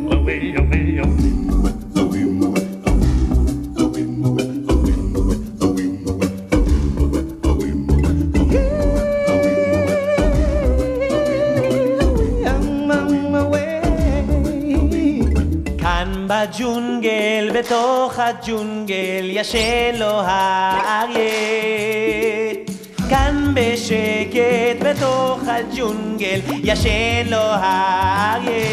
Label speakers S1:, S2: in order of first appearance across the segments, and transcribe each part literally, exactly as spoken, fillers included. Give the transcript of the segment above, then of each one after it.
S1: away, away, away.
S2: כאן בג'ונגל, בתוך הג'ונגל, ישן לו האריה. כאן בשקט, בתוך הג'ונגל, ישן לו האריה.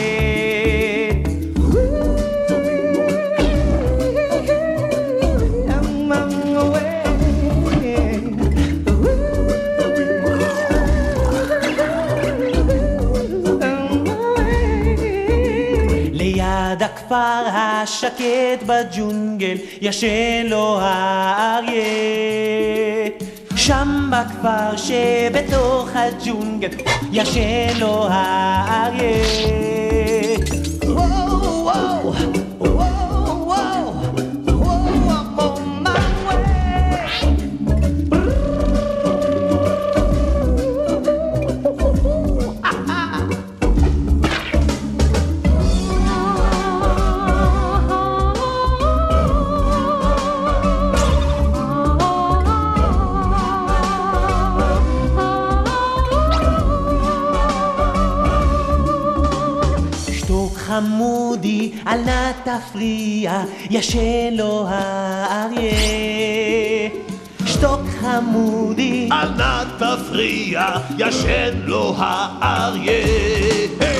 S2: ליד הכפר השקט בג'ונגל ישן לו האריה. שם בכפר שבתוך הג'ונגל ישן לו האריה. וואו וואו וואו וואו וואו I'm on my way. חמודי, אל נא תפריע, ישן לו האריה. שתוק חמודי,
S1: אל נא תפריע, ישן לו האריה.